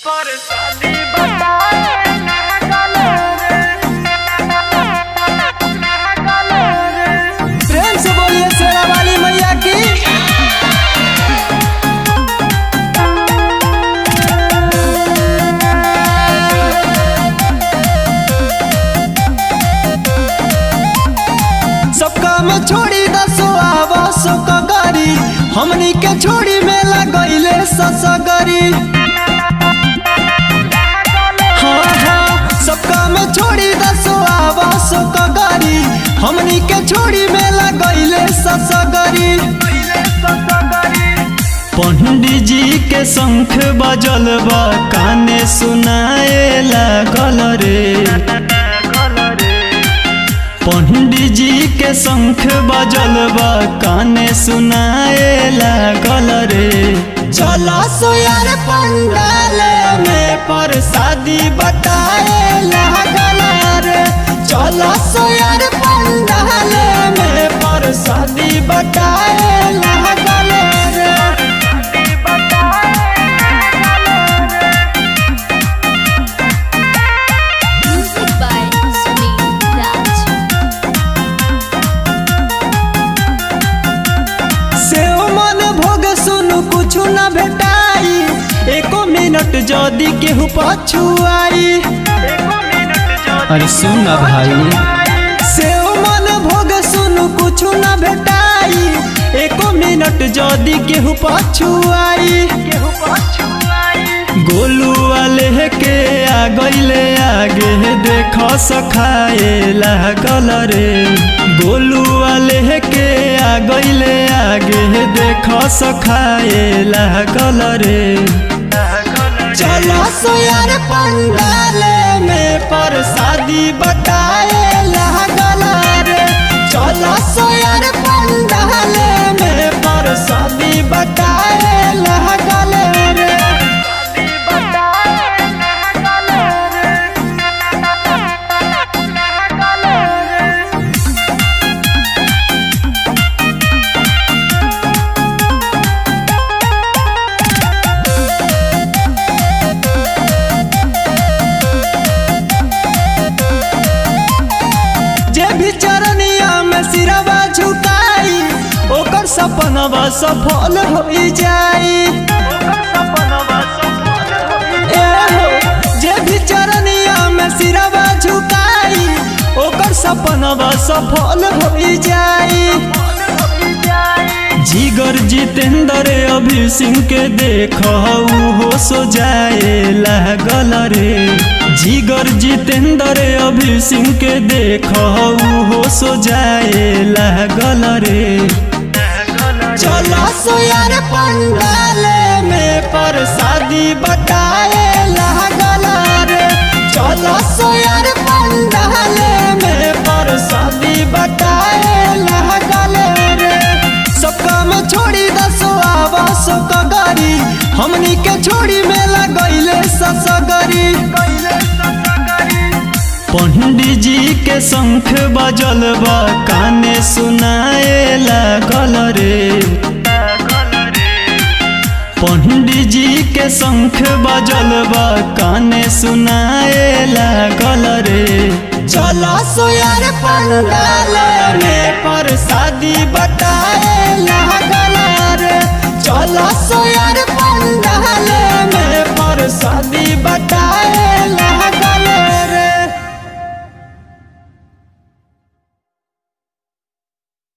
पर शादी बताए प्रेम से बोलिए शेरा वाली मैया की। सबका में छोड़ी दसो आवो सबका गाड़ी, हमनी के छोड़ी में लगैले ससगरी। हाँ हाँ सबका में छोड़ी दसो आवो सबका गाड़ी, हमनी के छोड़ी में लगैले ससगरी। पंडित जी के शंख बजल बा काने सुनाए लागल रे। पंडित जी के शंख बजल बा काने सुनाए लागल रे। चला सो यार पंडाल में प्रसादी बताए लागल रे। चला सो यार पंडाल में प्रसादी बताए लागल रे। Music by Sunil Raj. सेव मन भोग सुनु कुछ न भेटाई, एको मिनट जदी केहू पछुआई। अरे सुन ना भाई, सेव मन भोग सुनु कुछ न भेटाई, एको मिनट जदी केहू पछुआई। गोलू वाले के आ गईले आगे देख सखाए लागल रे। गोलू वाले के आ गईले आगे देख सखाए लागल रे। चला सो यार पंडाल में प्रसादी बताए लागल रे। चला सो यार पंडाल में प्रसादी बताए लागल रे। जे भी चरनिया में सिरवा झुकाई, ओकर सपनवा सफल हो जाई। ए हो, जे भी चरनिया में सिरवा झुकाई, ओकर सपनवा सफल हो जाई। जिगर जितेंद्र अभी सिंह के देख हो सो जाए लागल रे। जिगर जितेंद्र अभी सिंह के देख हो सो जाए लागल रे। चला सो यार पंडाल में प्रसादी बताए लागल रे। चला सो यार पंडाल में प्रसादी बताए लागल रे। सबका में छोड़ी दसो आवा सबका गाड़ी, हमनी के छोड़ी में लगैले ससगरी। पंडित जी के शंख बजल बा काने सुनाए लागल रे। पंडित जी के शंख बजल बा काने सुनाए लागल रे। चला सो यार पंडाल में प्रसादी बताए लागल रे। चला सो यार